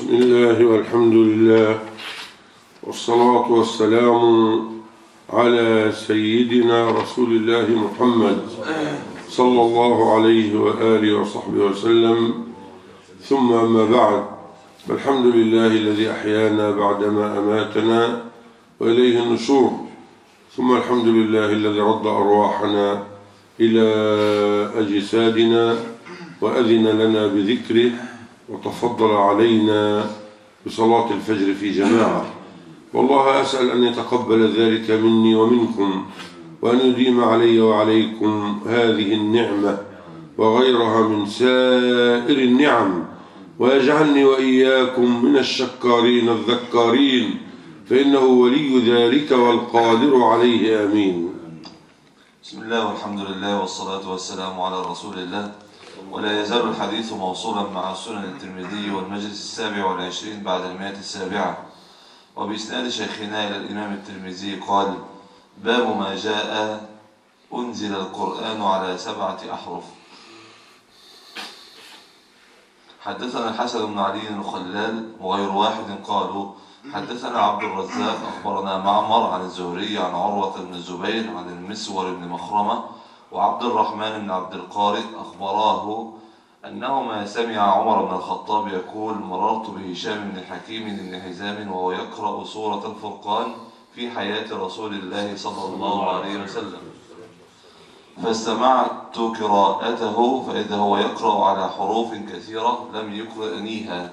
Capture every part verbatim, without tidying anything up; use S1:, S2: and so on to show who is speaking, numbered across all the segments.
S1: بسم الله والحمد لله والصلاة والسلام على سيدنا رسول الله محمد صلى الله عليه وآله وصحبه وسلم، ثم أما بعد، فالحمد لله الذي أحيانا بعدما أماتنا وإليه النشور، ثم الحمد لله الذي رد أرواحنا إلى أجسادنا وأذن لنا بذكره وتفضل علينا بصلاة الفجر في جماعة. والله أسأل أن يتقبل ذلك مني ومنكم، وأن يديم علي وعليكم هذه النعمة وغيرها من سائر النعم، ويجعلني وإياكم من الشكارين الذكارين، فإنه ولي ذلك والقادر عليه. آمين.
S2: بسم الله والحمد لله والصلاة والسلام على رسول الله. ولا يزال الحديث موصولا مع سنن الترمذي والمجلس السابع والعشرين بعد المائة السابعة، وبإسناد شيخنا إلى الإمام الترمذي قال: باب ما جاء أنزل القرآن على سبعة أحرف. حدثنا الحسن بن علي الخلال وغير واحد قالوا حدثنا عبد الرزاق أخبرنا معمر عن الزهري عن عروة بن الزبير عن المسور بن مخرمة وعبد الرحمن بن عبد القارئ أخبراه أنهما سمع عمر بن الخطاب يقول: مررت بهشام بن حكيم بن حزام وهو يقرأ سورة الفرقان في حياة رسول الله صلى الله عليه وسلم، فاستمعت قراءته فإذا هو يقرأ على حروف كثيرة لم يقرأنيها.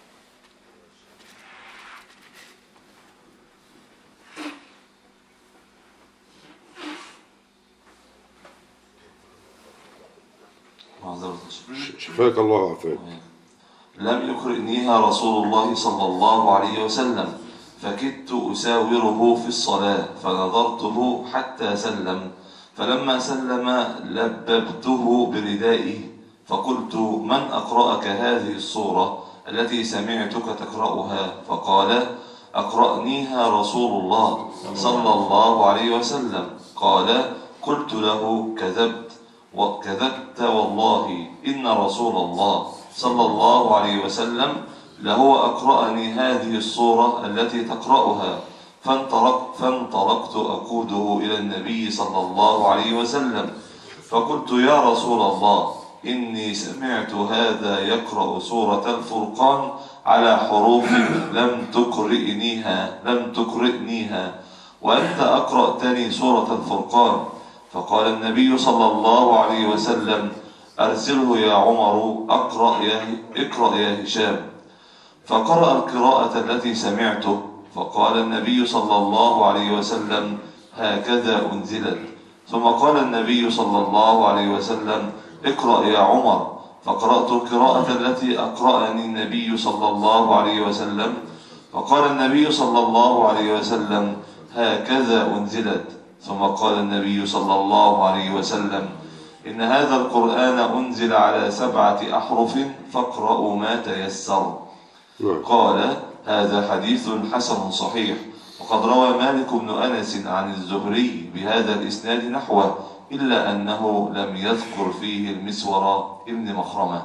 S1: شفاك الله وعافاك.
S2: لم يقرئنيها رسول الله صلى الله عليه وسلم، فكدت أساوره في الصلاة فنظرته حتى سلم، فلما سلم لببته بردائه فقلت: من أقرأك هذه الصورة التي سمعتك تقرأها؟ فقال: أقرأنيها رسول الله صلى الله عليه وسلم. قال: قلت له: كذبت وكذبت والله إن رسول الله صلى الله عليه وسلم لهو أقرأني هذه الصورة التي تقرأها. فانطلق فانطلقت أقوده إلى النبي صلى الله عليه وسلم فقلت: يا رسول الله، إني سمعت هذا يقرأ سورة الفرقان على حروف لم تقرئنيها لم تقرئنيها وأنت أقرأتني سورة الفرقان. فقال النبي صلى الله عليه وسلم: أرسله يا عمر أقرأ يا اقرأ يا هشام. فقرأ القراءة التي سمعته، فقال النبي صلى الله عليه وسلم: هكذا أنزلت. ثم قال النبي صلى الله عليه وسلم: اقرأ يا عمر. فقرأت القراءة التي أقرأني النبي صلى الله عليه وسلم، فقال النبي صلى الله عليه وسلم: هكذا أنزلت. ثم قال النبي صلى الله عليه وسلم: إن هذا القرآن أنزل على سبعة أحرف فاقرأوا ما تيسر. قال: هذا حديث حسن صحيح. وقد روى مالك بن أنس عن الزهري بهذا الإسناد نحوه، إلا أنه لم يذكر فيه المسور ابن مخرمة.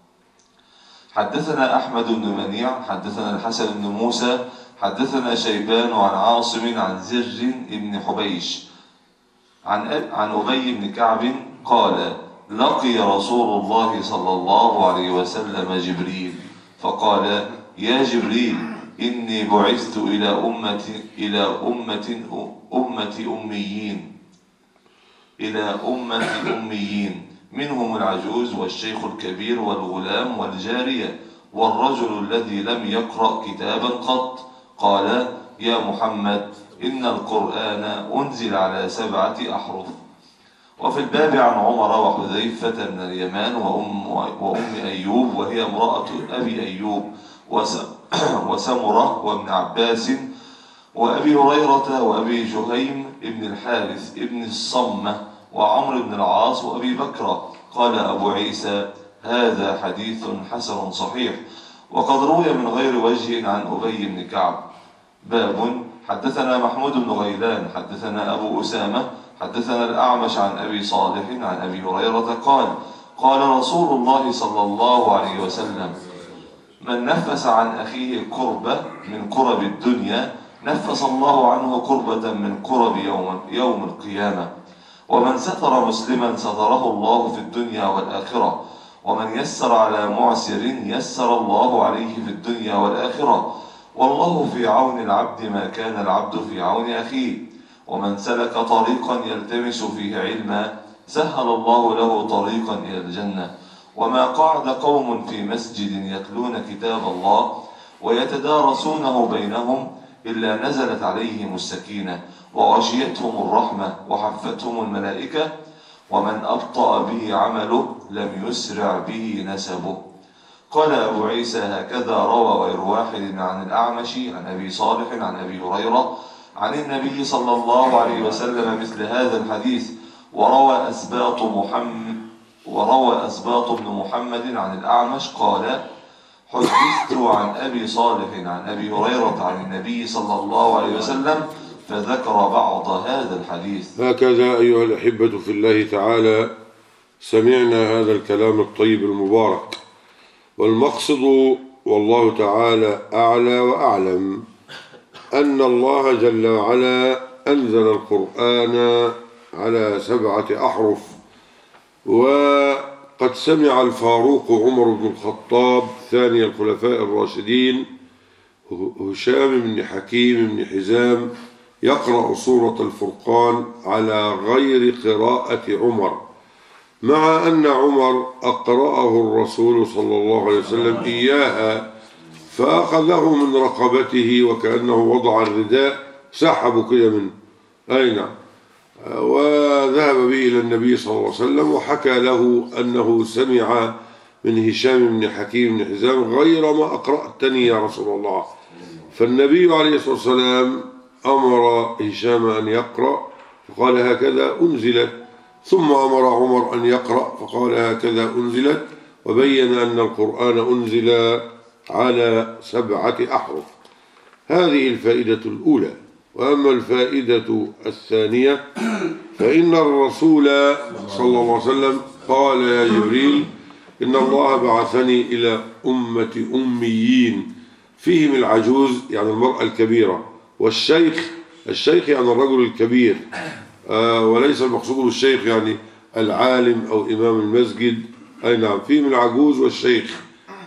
S2: حدثنا أحمد بن منيع حدثنا الحسن بن موسى حدثنا شيبان عن عاصم عن زر بن حبيش عن عن أبي بن كعب قال: لقي رسول الله صلى الله عليه وسلم جبريل فقال: يا جبريل، إني بعثت إلى أمة إلى أمة أمة أميين إلى أمة أميين منهم العجوز والشيخ الكبير والغلام والجارية والرجل الذي لم يقرأ كتابا قط. قال: يا محمد، إن القرآن أنزل على سبعة أحرف. وفي الباب عن عمر وحذيفة بن اليمان وأم, وأم أيوب وهي امرأة أبي أيوب وسمرة وابن عباس وأبي هريرة وأبي جهيم ابن الحارث ابن الصمة وعمر بن العاص وأبي بكر. قال أبو عيسى: هذا حديث حسن صحيح. وقد روي من غير وجه عن أبي بن كعب. باب حدثنا محمود بن غيلان حدثنا أبو أسامة حدثنا الأعمش عن أبي صالح عن أبي هريرة قال: قال رسول الله صلى الله عليه وسلم: من نفس عن أخيه كربة من كرب الدنيا نفس الله عنه كربة من كرب يوم, يوم القيامة. ومن ستر مسلما ستره الله في الدنيا والآخرة. ومن يسر على معسر يسر الله عليه في الدنيا والآخرة. والله في عون العبد ما كان العبد في عون أخيه. ومن سلك طريقا يلتمس فيه علما سهل الله له طريقا إلى الجنة. وما قعد قوم في مسجد يتلون كتاب الله ويتدارسونه بينهم إلا نزلت عليهم السكينة وغشيتهم الرحمة وحفتهم الملائكة. ومن أبطأ به عمله لم يسرع به نسبه. قال أبو عيسى: هكذا روى غير واحد عن الأعمش عن أبي صالح عن أبي هريرة عن النبي صلى الله عليه وسلم مثل هذا الحديث. وروى أسباط محمد وروى أسباط بن محمد عن الأعمش قال: حدثت عن أبي صالح عن أبي هريرة عن النبي صلى الله عليه وسلم فذكر بعض هذا الحديث.
S1: هكذا أيها الأحبة في الله تعالى سمعنا هذا الكلام الطيب المبارك، والمقصد والله تعالى أعلى وأعلم أن الله جل وعلا أنزل القرآن على سبعة أحرف. وقد سمع الفاروق عمر بن الخطاب ثاني الخلفاء الراشدين هشام بن حكيم بن حزام يقرأ سورة الفرقان على غير قراءة عمر، مع أن عمر أقرأه الرسول صلى الله عليه وسلم إياها فأخذه من رقبته وكأنه وضع الرداء سحبه كده منه أين وذهب به إلى النبي صلى الله عليه وسلم وحكى له أنه سمع من هشام بن حكيم بن حزام غير ما أقرأتني يا رسول الله. فالنبي عليه الصلاة والسلام أمر هشام أن يقرأ فقال: هكذا أنزلت. ثم أمر عمر أن يقرأ فقال: هكذا أنزلت. وبين أن القرآن أنزل على سبعة أحرف. هذه الفائدة الأولى. وأما الفائدة الثانية فإن الرسول صلى الله عليه وسلم قال: يا جبريل إن الله بعثني إلى أمة أميين فيهم العجوز يعني المرأة الكبيرة والشيخ، الشيخ يعني الرجل الكبير، آه وليس المقصود بالشيخ يعني العالم أو إمام المسجد، أي نعم، فيهم العجوز والشيخ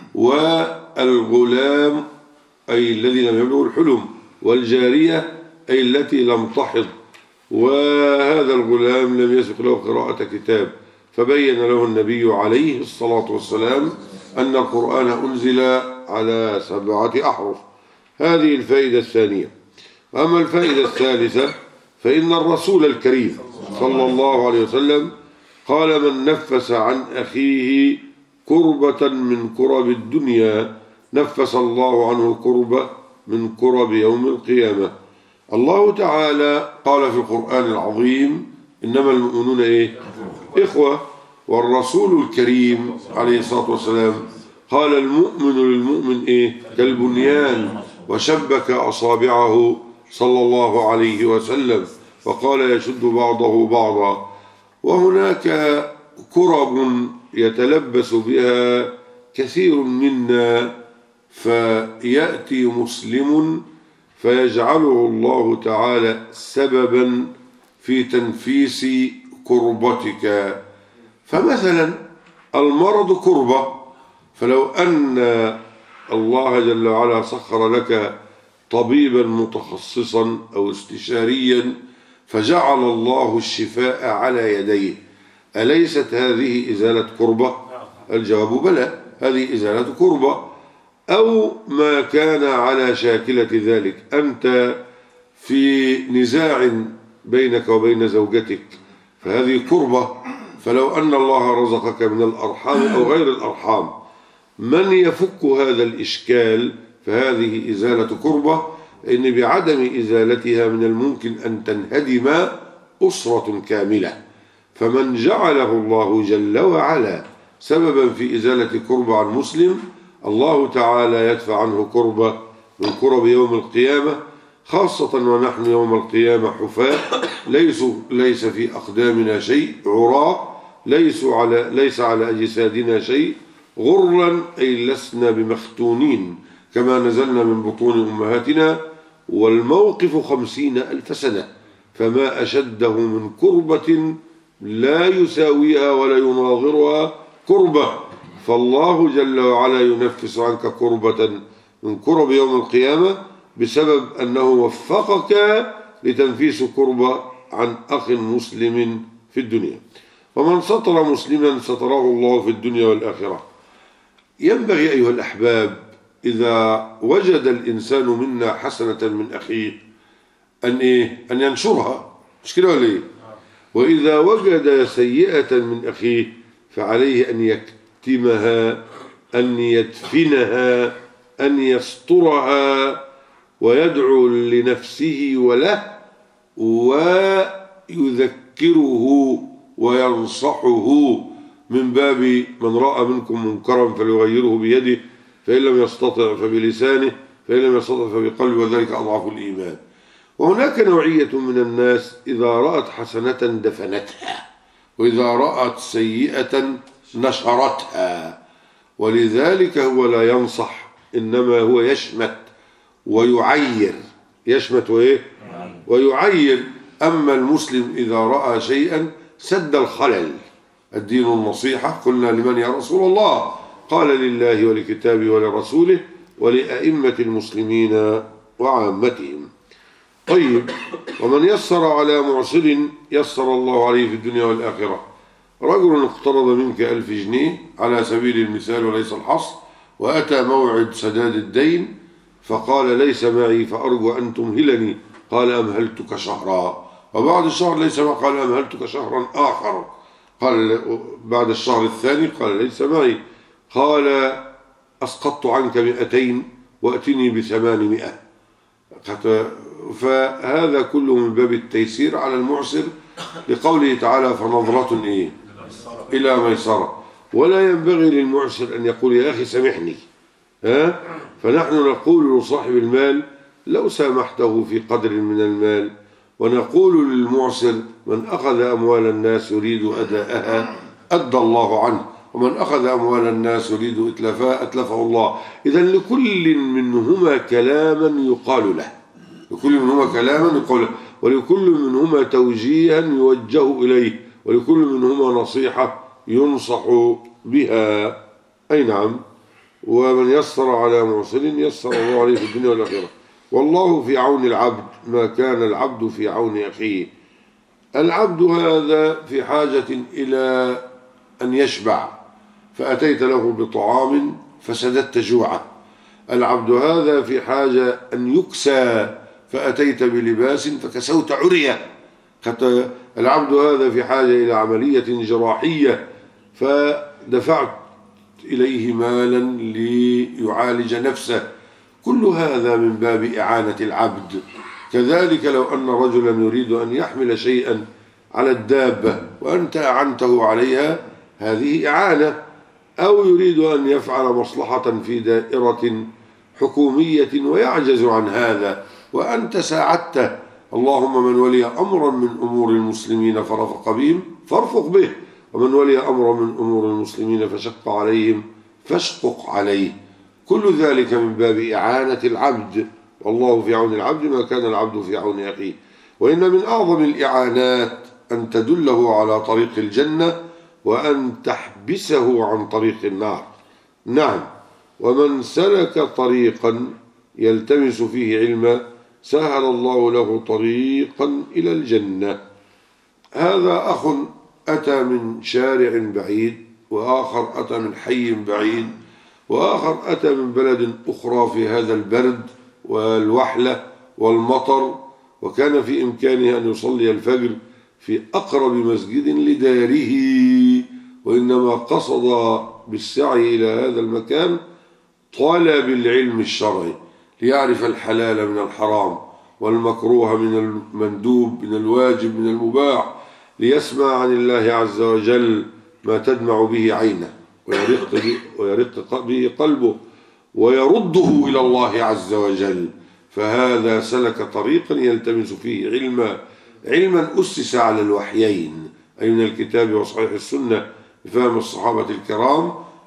S1: والغلام أي الذي لم يبلغ الحلم، والجارية أي التي لم تحض، وهذا الغلام لم يسبق له قراءة كتاب. فبين له النبي عليه الصلاة والسلام أن القرآن أنزل على سبعة أحرف. هذه الفائدة الثانية. أما الفائدة الثالثة فإن الرسول الكريم صلى الله عليه وسلم قال: من نفس عن أخيه كربة من كرب الدنيا نفس الله عنه كربة من كرب يوم القيامة. الله تعالى قال في القرآن العظيم: إنما المؤمنون إيه؟ إخوة. والرسول الكريم عليه الصلاة والسلام قال: المؤمن للمؤمن إيه؟ كالبنيان. وشبك أصابعه صلى الله عليه وسلم وقال: يشد بعضه بعضا. وهناك كرب يتلبس بها كثير منا فيأتي مسلم فيجعله الله تعالى سببا في تنفيس كربتك. فمثلا المرض كربة، فلو أن الله جل وعلا سخر لك طبيبا متخصصا أو استشاريا فجعل الله الشفاء على يديه، أليست هذه إزالة كربة؟ الجواب بلى، هذه إزالة كربة. أو ما كان على شاكلة ذلك، أنت في نزاع بينك وبين زوجتك فهذه كربة، فلو أن الله رزقك من الأرحام أو غير الأرحام من يفك هذا الإشكال فهذه إزالة كربة، إن بعدم إزالتها من الممكن أن تنهدم أسرة كاملة. فمن جعله الله جل وعلا سببا في إزالة كربة عن مسلم الله تعالى يدفع عنه كربة من كرب يوم القيامة، خاصة ونحن يوم القيامة حفاة ليس, ليس في أقدامنا شيء، عراة ليس على, ليس على أجسادنا شيء، غرا أي لسنا بمختونين كما نزلنا من بطون أمهاتنا، والموقف خمسين ألف سنة، فما أشده من كربة لا يساويها ولا يناظرها كربة، فالله جل وعلا ينفس عنك كربة من كرب يوم القيامة بسبب أنه وفقك لتنفيس كربة عن أخ مسلم في الدنيا. ومن سطر مسلما ستره الله في الدنيا والآخرة. ينبغي أيها الأحباب إذا وجد الإنسان منا حسنة من أخيه أن إيه؟ أن ينشرها، مش كده ولا إيه؟ وإذا وجد سيئة من أخيه فعليه أن يكتمها، أن يدفنها، أن يسترها، ويدعو لنفسه وله ويذكره وينصحه من باب من رأى منكم منكرا فليغيره بيده، فإن لم يستطع فبلسانه، فإن لم يستطع فبقلبه، وذلك أضعف الإيمان. وهناك نوعية من الناس إذا رأت حسنة دفنتها، وإذا رأت سيئة نشرتها، ولذلك هو لا ينصح، إنما هو يشمت ويعير. يشمت وإيه؟ ويعير. أما المسلم إذا رأى شيئا سد الخلل. الدين النصيحة. قلنا لمن يا رسول الله؟ قال لله ولكتابه ولرسوله ولأئمة المسلمين وعامتهم. طيب، ومن يسر على معسر يسر الله عليه في الدنيا والآخرة. رجل اقترض منك ألف جنيه على سبيل المثال وليس الحصر، وأتى موعد سداد الدين فقال ليس معي فأرجو أن تمهلني، قال أمهلتك شهرا، وبعد الشهر ليس معي، قال أمهلتك شهرا آخر، قال بعد الشهر الثاني قال ليس معي، قال أسقطت عنك مئتين وأتني بثمانمائة. فهذا كله من باب التيسير على المعسر، لقوله تعالى فنظرة إيه؟ إلى ميسرة. ولا ينبغي للمعسر أن يقول يا أخي سامحني، ها؟ فنحن نقول لصاحب المال لو سامحته في قدر من المال، ونقول للمعسر من أخذ أموال الناس يريد أداءها أدى الله عنه، ومن أخذ أموال الناس يريد إتلافها أتلفه الله. إذن لكل منهما كلاما يقال له، لكل منهما كلاما يقال له، ولكل منهما توجيها يوجه إليه، ولكل منهما نصيحة ينصح بها. أي نعم. ومن يسر على معسر يسر الله عليه في الدنيا والآخرة، والله في عون العبد ما كان العبد في عون أخيه. العبد هذا في حاجة إلى أن يشبع فأتيت له بطعام فسددت جوعه. العبد هذا في حاجة أن يكسى فأتيت بلباس فكسوت عريه. العبد هذا في حاجة إلى عملية جراحية فدفعت إليه مالا ليعالج نفسه. كل هذا من باب إعانة العبد. كذلك لو أن رجلا يريد أن يحمل شيئا على الدابة وأنت أعنته عليها، هذه إعانة. أو يريد أن يفعل مصلحة في دائرة حكومية ويعجز عن هذا وأنت ساعدته. اللهم من ولي أمرا من أمور المسلمين فرفق بهم فارفق به، ومن ولي أمرا من أمور المسلمين فشق عليهم فاشقق عليه. كل ذلك من باب إعانة العبد، والله في عون العبد ما كان العبد في عون أخيه. وإن من أعظم الإعانات أن تدله على طريق الجنة وأن تحبسه عن طريق النار. نعم. ومن سلك طريقا يلتمس فيه علما سهل الله له طريقا إلى الجنة. هذا أخ أتى من شارع بعيد، وآخر أتى من حي بعيد، وآخر أتى من بلد أخرى في هذا البرد والوحلة والمطر، وكان في إمكانه أن يصلي الفجر في أقرب مسجد لداره، وإنما قصد بالسعي إلى هذا المكان طلب العلم الشرعي ليعرف الحلال من الحرام والمكروه من المندوب، من الواجب من المباح، ليسمع عن الله عز وجل ما تدمع به عينه ويرق به, ويرق به قلبه ويرده إلى الله عز وجل. فهذا سلك طريقا يلتمس فيه علما علما أسس على الوحيين، أي من الكتاب وصحيح السنة بفهم الصحابة الكرام،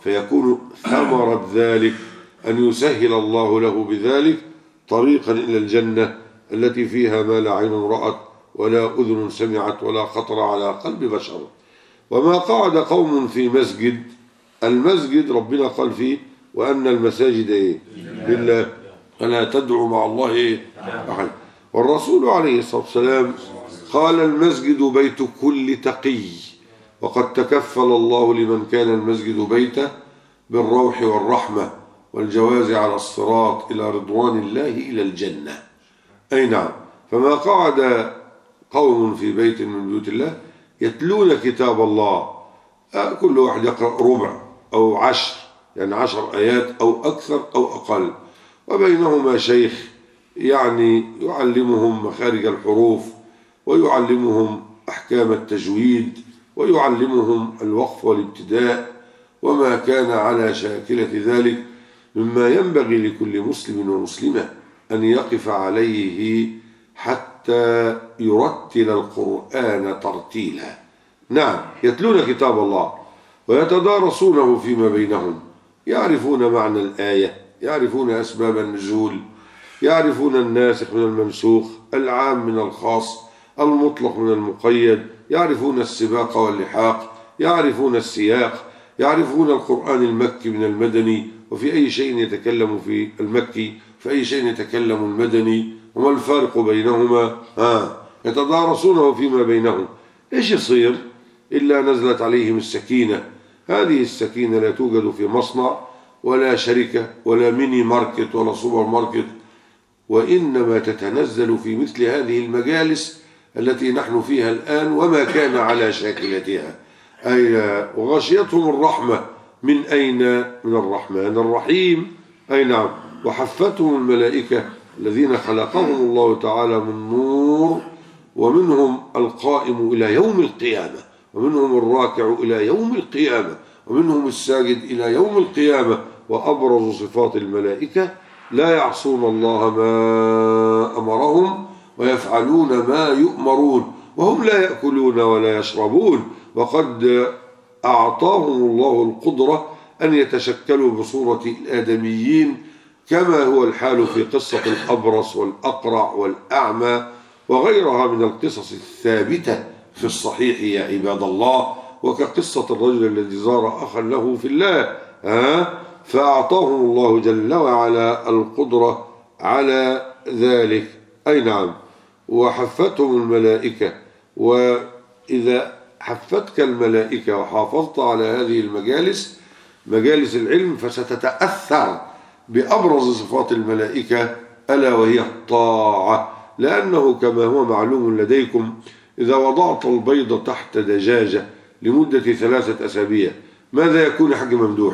S1: فيكون ثمرة ذلك أن يسهل الله له بذلك طريقا إلى الجنة التي فيها ما لا عين رأت ولا أذن سمعت ولا خطر على قلب بشر. وما قعد قوم في مسجد، المسجد ربنا قال فيه وأن المساجد إيه؟ لله فلا تدعوا مع الله إيه؟ أحد. والرسول عليه الصلاة والسلام قال المسجد بيت كل تقي، وقد تكفل الله لمن كان المسجد بيته بالروح والرحمة والجواز على الصراط إلى رضوان الله إلى الجنة. أي نعم. فما قعد قوم في بيت من بيوت الله يتلون كتاب الله، كل واحد يقرأ ربع أو عشر، يعني عشر آيات أو أكثر أو أقل، وبينهما شيخ يعني يعلمهم مخارج الحروف ويعلمهم أحكام التجويد ويعلمهم الوقف والابتداء وما كان على شاكلة ذلك مما ينبغي لكل مسلم ومسلمة أن يقف عليه حتى يرتل القرآن ترتيلا. نعم، يتلون كتاب الله ويتدارسونه فيما بينهم، يعرفون معنى الآية، يعرفون أسباب النزول، يعرفون الناسخ من المنسوخ، العام من الخاص، المطلق من المقيد، يعرفون السباق واللحاق، يعرفون السياق، يعرفون القرآن المكي من المدني، وفي أي شيء يتكلم في المكي في أي شيء يتكلم المدني، وما الفارق بينهما. ها يتدارسونه فيما بينهم. إيش يصير إلا نزلت عليهم السكينة. هذه السكينة لا توجد في مصنع ولا شركة ولا ميني ماركت ولا سوبر ماركت، وإنما تتنزل في مثل هذه المجالس التي نحن فيها الآن وما كان على شاكلتها. أي وغشيتهم الرحمة. من أين؟ من الرحمن الرحيم. أي نعم. وحفتهم الملائكة الذين خلقهم الله تعالى من نور، ومنهم القائم إلى يوم القيامة، ومنهم الراكع إلى يوم القيامة، ومنهم الساجد إلى يوم القيامة. وأبرز صفات الملائكة لا يعصون الله ما أمرهم ويفعلون ما يؤمرون، وهم لا يأكلون ولا يشربون، وقد أعطاهم الله القدرة أن يتشكلوا بصورة الآدميين كما هو الحال في قصة الأبرص والأقرع والأعمى وغيرها من القصص الثابتة في الصحيح يا عباد الله، وكقصة الرجل الذي زار أخا له في الله. ها فأعطاهم الله جل وعلا القدرة على ذلك. أي نعم. وحفتهم الملائكة، وإذا حفتك الملائكة وحافظت على هذه المجالس مجالس العلم فستتأثر بأبرز صفات الملائكة ألا وهي الطاعة، لأنه كما هو معلوم لديكم إذا وضعت البيض تحت دجاجة لمدة ثلاثة أسابيع ماذا يكون حاج ممدوح؟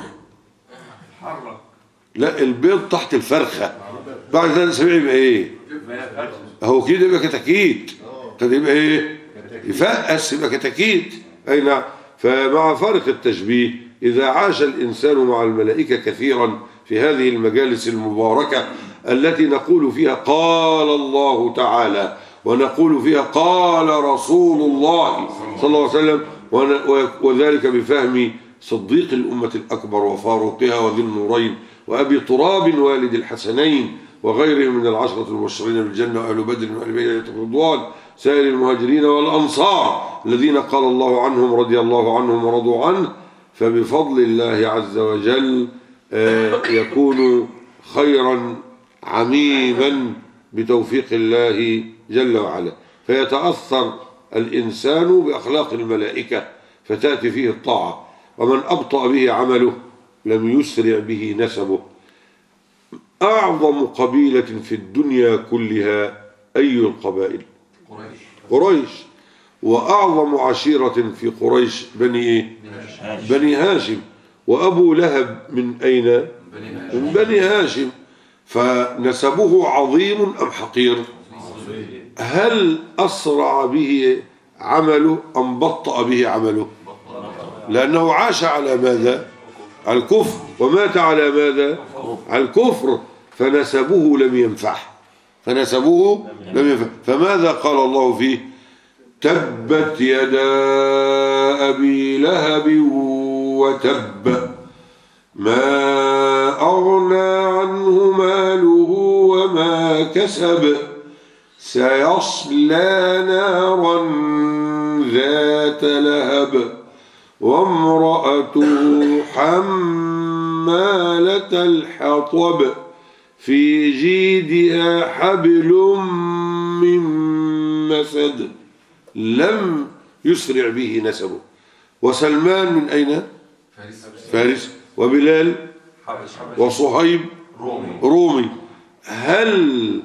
S1: لا، البيض تحت الفرخة بعد ثلاثة أسابيع يبقى إيه؟ هو كده يبقى كتاكيت. قد يبقى إيه؟ يفقس يبقى كتاكيت. أي نعم. فمع فارق التشبيه إذا عاش الإنسان مع الملائكة كثيرا في هذه المجالس المباركة التي نقول فيها قال الله تعالى ونقول فيها قال رسول الله صلى الله عليه وسلم، وذلك بفهم صديق الأمة الأكبر وفاروقها وذي النورين وأبي تراب والد الحسنين وغيرهم من العشرة المبشرين بالجنة وأهل بدر وأهل بيت الرضوان سائر المهاجرين والأنصار الذين قال الله عنهم رضي الله عنهم ورضوا عنه. فبفضل الله عز وجل يكون خيرا عميما بتوفيق الله جل وعلا، فيتأثر الإنسان بأخلاق الملائكة فتأتي فيه الطاعة. ومن أبطأ به عمله لم يسرع به نسبه. أعظم قبيلة في الدنيا كلها أي القبائل؟ قريش. قريش. وأعظم عشيرة في قريش بني إيه؟ بني هاشم. وأبو لهب من أين؟ من بني هاشم. فنسبه عظيم أم حقير؟ هل أسرع به عمله أم بطأ به عمله؟ لأنه عاش على ماذا؟ على الكفر، ومات على ماذا؟ على الكفر، فنسبه لم ينفع فنسبه لم ينفع. فماذا قال الله فيه؟ تبت يدا أبي لهب وتب ما أغنى عنه ماله وما كسب سيصلى نارا ذات لهب وامرأته حمالة الحطب في جيدها حبل من مسد لم يسرع به نسبه. وسلمان من أين؟ فارس. وبلال وصهيب رومي. هل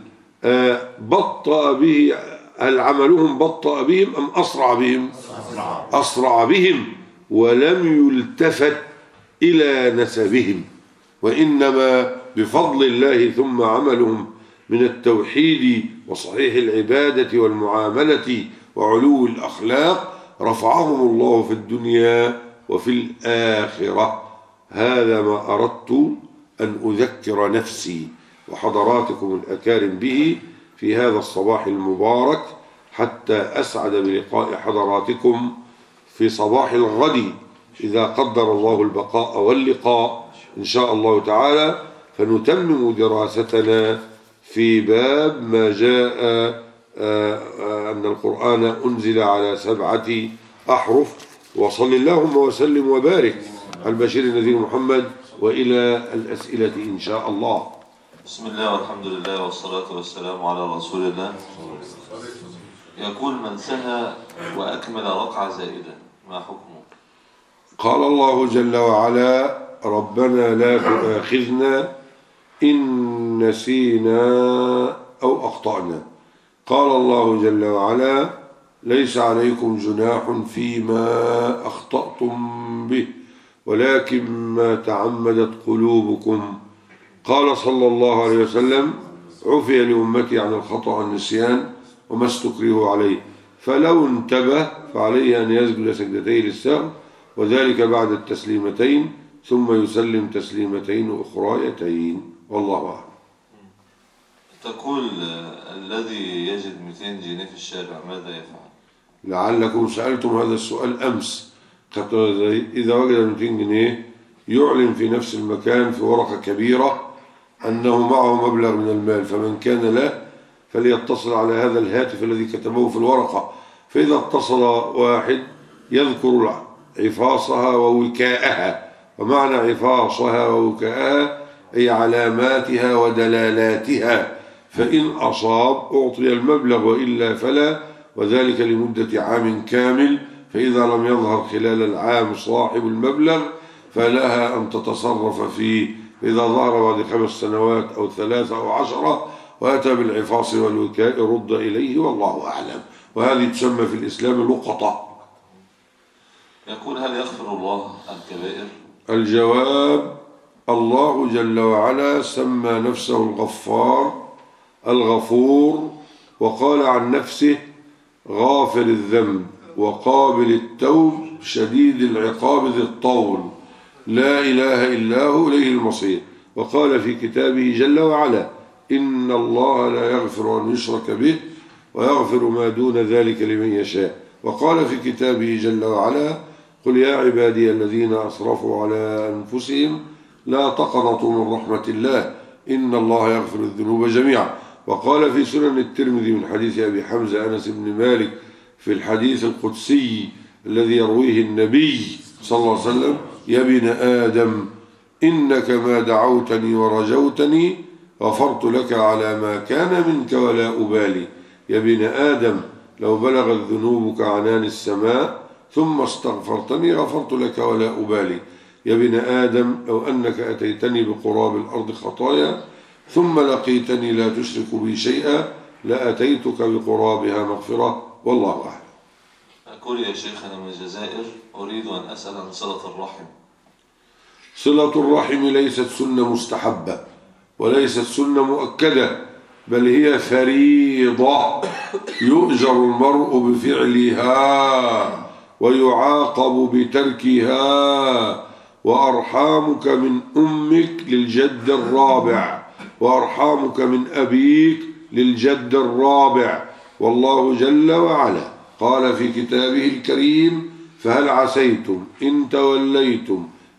S1: بطأ به هل عملهم بطأ بهم أم أسرع بهم؟ أسرع بهم، ولم يلتفت إلى نسبهم، وإنما بفضل الله ثم عملهم من التوحيد وصحيح العبادة والمعاملة وعلو الأخلاق رفعهم الله في الدنيا وفي الآخرة. هذا ما أردت أن أذكر نفسي وحضراتكم الأكارم به في هذا الصباح المبارك، حتى أسعد بلقاء حضراتكم في صباح الغد إذا قدر الله البقاء واللقاء إن شاء الله تعالى، فنتمم دراستنا في باب ما جاء أن القرآن أنزل على سبعة أحرف. وصل اللهم وسلم وبارك على البشير النذير محمد، وإلى الأسئلة إن شاء الله.
S2: بسم الله والحمد لله والصلاة والسلام على رسول الله. يقول: من سهى وأكمل ركعة زائدة ما حكمه؟
S1: قال الله جل وعلا: ربنا لا تؤاخذنا إن نسينا أو أخطأنا. قال الله جل وعلا: ليس عليكم جناح فيما أخطأتم به ولكن ما تعمدت قلوبكم. قال صلى الله عليه وسلم: عفي لأمتي عن الخطأ والنسيان وما استكرهوا عليه، فلو انتبه فعليه أن يسجد سجدتين للسهو، وذلك بعد التسليمتين، ثم يسلم تسليمتين أخريتين، والله أعلم.
S2: تقول: الذي يجد مئتين جنيه في الشارع ماذا يفعل؟
S1: لعلكم سألتم هذا السؤال أمس. إذا وجد مئتين جنيه يعلن في نفس المكان في ورقة كبيرة أنه معه مبلغ من المال، فمن كان له فليتصل على هذا الهاتف الذي كتبه في الورقة، فإذا اتصل واحد يذكر عفاصها ووكاءها. ومعنى عفاصها ووكاءها أي علاماتها ودلالاتها، فإن أصاب أعطي المبلغ وإلا فلا، وذلك لمدة عام كامل. فإذا لم يظهر خلال العام صاحب المبلغ فلها أن تتصرف فيه، فإذا ظهر بعد خمس سنوات أو ثلاثة أو عشرة وأتى بالعفاص والوكاء رد إليه، والله أعلم. وهذه تسمى في الإسلام لقطة.
S2: يقول: هل يغفر الله الكبائر؟
S1: الجواب: الله جل وعلا سمى نفسه الغفار الغفور، وقال عن نفسه: غافر الذنب وقابل التوب شديد العقاب ذي الطول، لا إله إلا هو إليه المصير. وقال في كتابه جل وعلا: إن الله لا يغفر أن يشرك به ويغفر ما دون ذلك لمن يشاء. وقال في كتابه جل وعلا: قل يا عبادي الذين أسرفوا على أنفسهم لا تقنطوا من رحمة الله إن الله يغفر الذنوب جميعا. وقال في سنن الترمذي من حديث أبي حمزة أنس بن مالك في الحديث القدسي الذي يرويه النبي صلى الله عليه وسلم: يا ابن آدم إنك ما دعوتني ورجوتني غفرت لك على ما كان منك ولا أبالي. يا ابن آدم لو بلغت ذنوبك عنان السماء ثم استغفرتني غفرت لك ولا أبالي. يا ابن آدم لو أنك أتيتني بقراب الأرض خطايا ثم لقيتني لا تشرك بي شيئا لأتيتك بقرابها مغفرة، والله أعلم.
S2: أقول يا شيخنا من الجزائر: أريد أن أسأل عن صلة الرحم.
S1: صلة الرحم ليست سنة مستحبة وليست سنة مؤكدة، بل هي فريضة يؤجر المرء بفعلها ويعاقب بتركها. وأرحامك من أمك للجد الرابع، وأرحامك من أبيك للجد الرابع. والله جل وعلا قال في كتابه الكريم: فهل عسيتم إن توليتم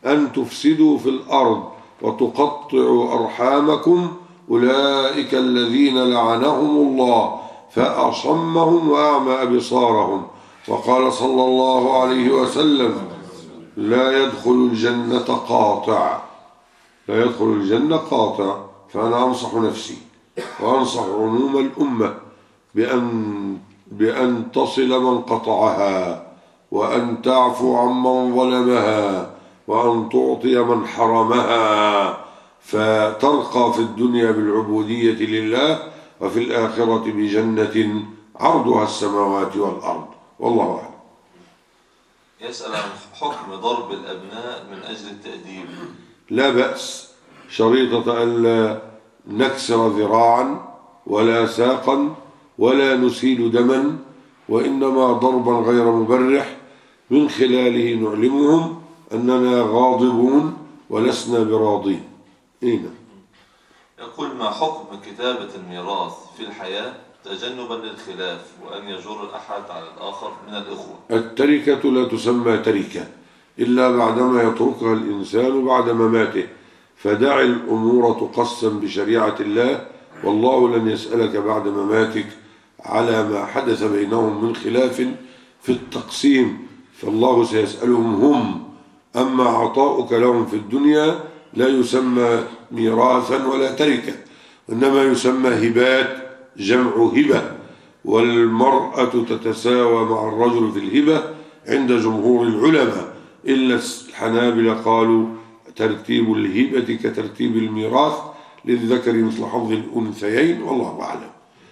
S1: أن تفسدوا في الأرض وتقطعوا أرحامكم أولئك الذين لعنهم الله فأصمهم وأعمى أبصارهم. وقال صلى الله عليه وسلم لا يدخل الجنة قاطع لا يدخل الجنة قاطع. فأنا أنصح نفسي وأنصح عموم الأمة بأن, بأن تصل من قطعها، وأن تعفو عمن ظلمها، وأن تعطي من حرمها، فترقى في الدنيا بالعبودية لله، وفي الآخرة بجنة عرضها السماوات والأرض. والله أعلم.
S2: يسأل عن حكم ضرب الأبناء من أجل التأديب.
S1: لا بأس، شريطة ألا نكسر ذراعا ولا ساقا ولا نسيل دما، وإنما ضربا غير مبرح من خلاله نعلمهم أننا غاضبون ولسنا براضين. إينا.
S2: يقول ما حكم كتابة الميراث في الحياة تجنبا للخلاف وأن يجر الأحد على الآخر من الإخوة؟
S1: التركة لا تسمى تركة إلا بعدما يتركها الإنسان بعد مماته، فدع الأمور تقسم بشريعة الله، والله لن يسألك بعد مماتك على ما حدث بينهم من خلاف في التقسيم، فالله سيسألهم هم. أما عطاؤك لهم في الدنيا لا يسمى ميراثا ولا تركة، إنما يسمى هبات، جمع هبة، والمرأة تتساوى مع الرجل في الهبة عند جمهور العلماء، إلا الحنابلة قالوا ترتيب الهبة كترتيب الميراث للذكر مثل حظ الأنثيين، والله أعلم.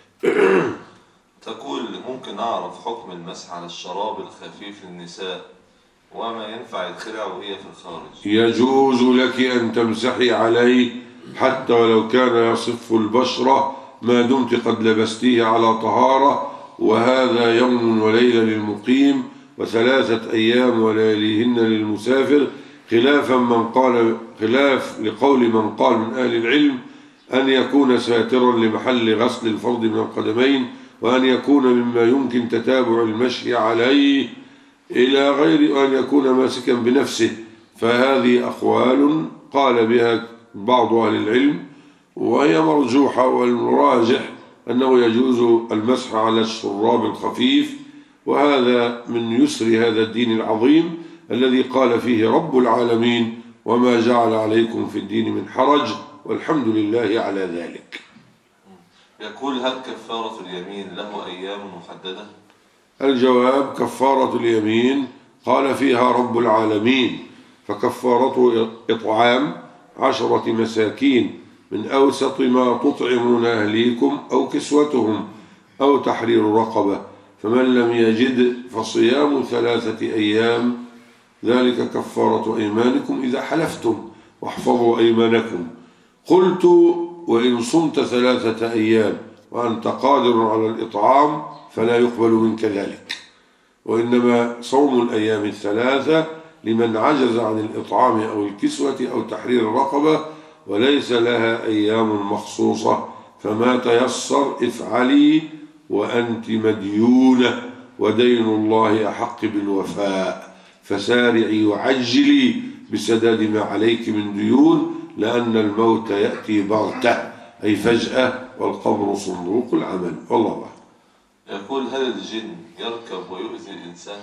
S2: تقول ممكن أعرف حكم المسح على الشراب الخفيف للنساء وما ينفع الخلع وهي في الخارج؟
S1: يجوز لك أن تمسحي عليه حتى ولو كان يصف البشرة ما دمت قد لبستيه على طهارة، وهذا يوم وليلة للمقيم وثلاثة أيام ولياليهن للمسافر، خلافا من قال خلاف لقول من قال من أهل العلم أن يكون ساترا لمحل غسل الفرد من القدمين، وأن يكون مما يمكن تتابع المشي عليه إلى غير، وأن يكون ماسكا بنفسه. فهذه أقوال قال بها بعض أهل العلم وهي مرجوحة، والراجح أنه يجوز المسح على الشراب الخفيف، وهذا من يسر هذا الدين العظيم الذي قال فيه رب العالمين وما جعل عليكم في الدين من حرج والحمد لله على ذلك.
S2: يقول هل كفارة اليمين له أيام محددة؟
S1: الجواب كفارة اليمين قال فيها رب العالمين فكفارته إطعام عشرة مساكين من أوسط ما تطعمون أهليكم أو كسوتهم أو تحرير رقبة، فمن لم يجد فصيام ثلاثة أيام ذلك كفارة أيمانكم إذا حلفتم واحفظوا أيمانكم. قلت وإن صمت ثلاثة أيام وأنت قادر على الإطعام فلا يقبل منك ذلك، وإنما صوم الأيام الثلاثة لمن عجز عن الإطعام أو الكسوة أو تحرير الرقبة وليس لها أيام مخصوصة، فما تيسر افعلي وأنت مديونة ودين الله أحق بالوفاء، فسارعي وعجلي بسداد ما عليك من ديون، لأن الموت يأتي بغتة أي فجأة، والقبر صندوق العمل. والله أعلم.
S2: يقول هل الجن يركب ويؤذي الإنسان؟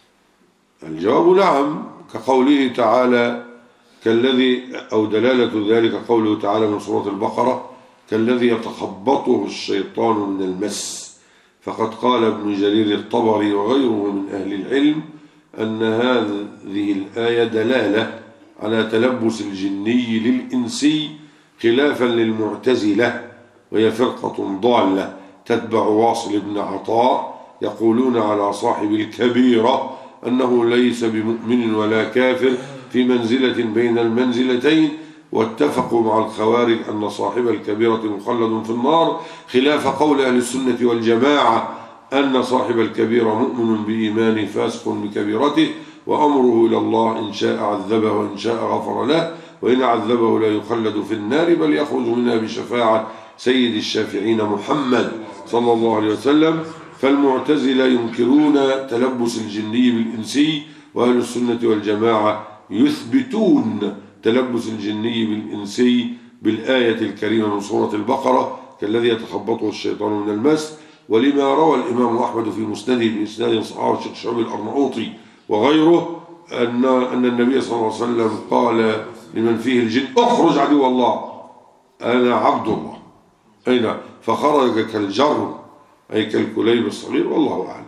S1: الجواب نعم، كقوله تعالى كالذي أو دلالة ذلك قوله تعالى من سورة البقرة كالذي يتخبطه الشيطان من المس، فقد قال ابن جرير الطبري وغيره من أهل العلم أن هذه الآية دلالة على تلبس الجني للإنسي خلافا للمعتزلة، وهي فرقة ضالة تتبع واصل بن عطاء يقولون على صاحب الكبيرة أنه ليس بمؤمن ولا كافر في منزلة بين المنزلتين، واتفقوا مع الخوارج أن صاحب الكبيرة مخلد في النار، خلاف قول أهل السنة والجماعة أن صاحب الكبيرة مؤمن بإيمانه فاسق بكبيرته وأمره إلى الله إن شاء عذبه وإن شاء غفر له، وإن عذبه لا يخلد في النار بل يخرج منها بشفاعة سيد الشافعين محمد صلى الله عليه وسلم. فالمعتزلة ينكرون تلبس الجني بالإنسي، وأهل السنة والجماعة يثبتون تلبس الجني بالإنسي بالآية الكريمة من سورة البقرة كالذي يتخبطه الشيطان من المس، ولما روى الإمام أحمد في مسنده بإسناد صحابة الشيخ شعيب الأرناؤوطي وغيره أن أن النبي صلى الله عليه وسلم قال لمن فيه الجن اخرج عدو الله أنا عبد الله، أين فخرج كالجر أي كالكليب الصغير، والله أعلم.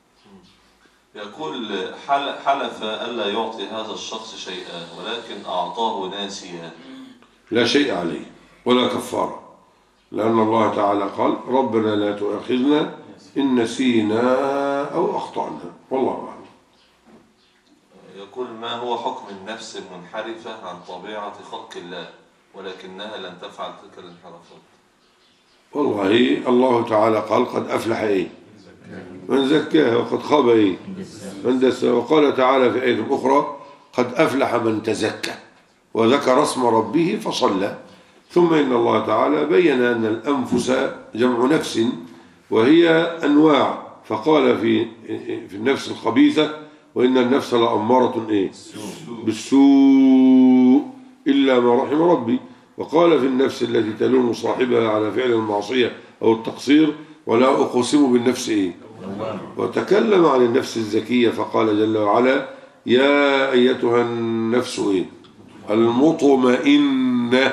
S2: يقول حلف ألا يعطي هذا الشخص شيئا ولكن أعطاه ناسيا،
S1: لا شيء عليه ولا كفارة، لأن الله تعالى قال ربنا لا تؤاخذنا إن نسينا أو أخطأنا، والله أعلم.
S2: يقول ما هو حكم النفس المنحرفة عن طبيعة خلق الله ولكنها لن تفعل تلك الانحرافات؟
S1: والله الله تعالى قال قد أفلح إيه من زكاها وقد خاب إيه من دساها، وقال تعالى في آية أخرى قد أفلح من تزكى وذكر اسم ربه فصلى. ثم إن الله تعالى بين أن الأنفس جمع نفس وهي أنواع، فقال في في النفس الخبيثة وإن النفس لأمارة إيه بالسوء إلا ما رحم ربي، وقال في النفس التي تلوم صاحبها على فعل المعصية أو التقصير ولا أقسم بالنفس إيه، وتكلم عن النفس الزكية فقال جل وعلا يا أيتها النفس إيه المطمئنة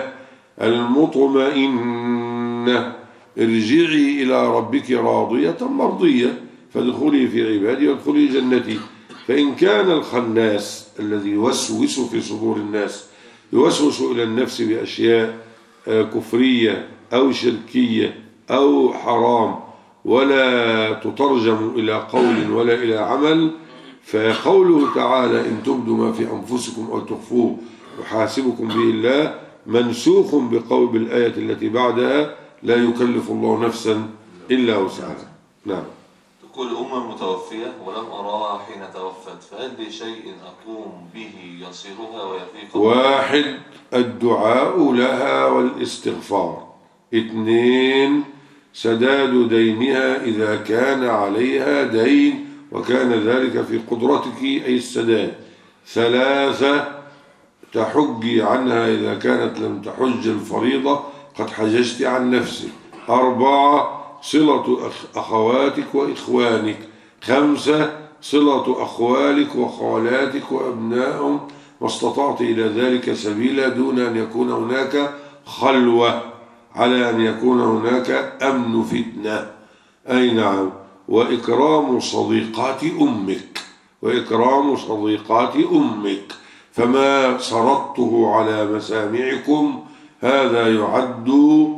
S1: المطمئنة ارجعي إلى ربك راضية مرضية فادخلي في عبادي وادخلي جنتي. فإن كان الخناس الذي يوسوس في صدور الناس يوسوس إلى النفس بأشياء كفرية أو شركية أو حرام ولا تترجم إلى قول ولا إلى عمل، فقوله تعالى إن تبدوا ما في أنفسكم أو تخفوه يحاسبكم به الله منسوخ بقول بالآية التي بعدها لا يكلف الله نفسا إلا وسعها. نعم.
S2: تقول أم متوفية ولم أراها حين توفت، فهل لي شيء أقوم به يصيرها ويفيق؟
S1: واحد الدعاء لها والاستغفار. اثنين سداد دينها إذا كان عليها دين وكان ذلك في قدرتك أي السداد. ثلاثة تحجي عنها إذا كانت لم تحج الفريضة قد حججت عن نفسك. أربعة صلة أخواتك وإخوانك. خمسة صلة أخوالك وخالاتك وأبنائهم ما استطعت إلى ذلك سبيلا دون أن يكون هناك خلوة، على أن يكون هناك أمن فتنة. أي نعم. وإكرام صديقات أمك وإكرام صديقات أمك، فما سردته على مسامعكم هذا يعد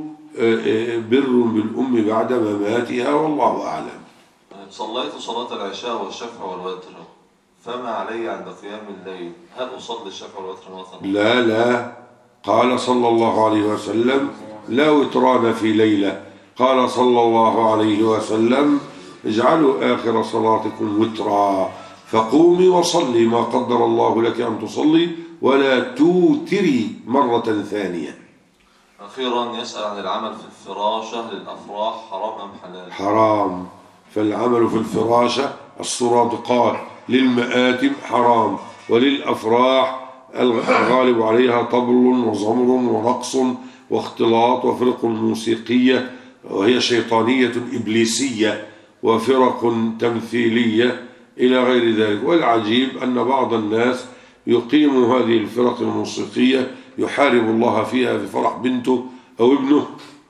S1: بر بالأم بعد مماتها، والله أعلم.
S2: صليت صلاة العشاء والشفع والوتر، فما علي عند قيام الليل؟ هل أصلي الشفع والوتر مثلا؟
S1: لا لا، قال صلى الله عليه وسلم لا وتران في ليلة، قال صلى الله عليه وسلم اجعلوا آخر صلاتكم وترا فقومي وصلي ما قدر الله لك أن تصلي ولا توتري مرة ثانية.
S2: أخيرا يسأل عن العمل في الفراشة للأفراح حرام أم حلال؟
S1: حرام. فالعمل في الفراشة السرادقات للمآتم حرام، وللأفراح الغالب عليها طبل وزمر ورقص واختلاط وفرق موسيقية وهي شيطانية إبليسية وفرق تمثيلية إلى غير ذلك. والعجيب أن بعض الناس يقيم هذه الفرق الموسيقية يحارب الله فيها في فرح بنته أو ابنه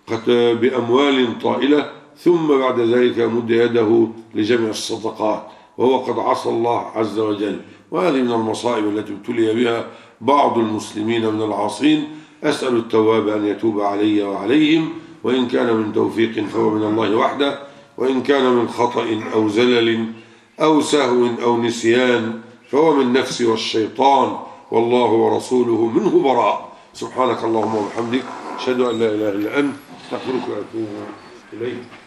S1: بأموال طائلة، ثم بعد ذلك يمد يده لجمع الصدقات وهو قد عصى الله عز وجل. وهذه من المصائب التي ابتلي بها بعض المسلمين من العاصين. أسأل التواب أن يتوب علي وعليهم، وإن كان من توفيق فهو من الله وحده، وإن كان من خطأ أو زلل أو سهو أو نسيان فهو من نفسي والشيطان، والله ورسوله منه براء. سبحانك اللهم وبحمدك أشهد أن لا إله إلا أنت أستغفرك وأتوب إليك.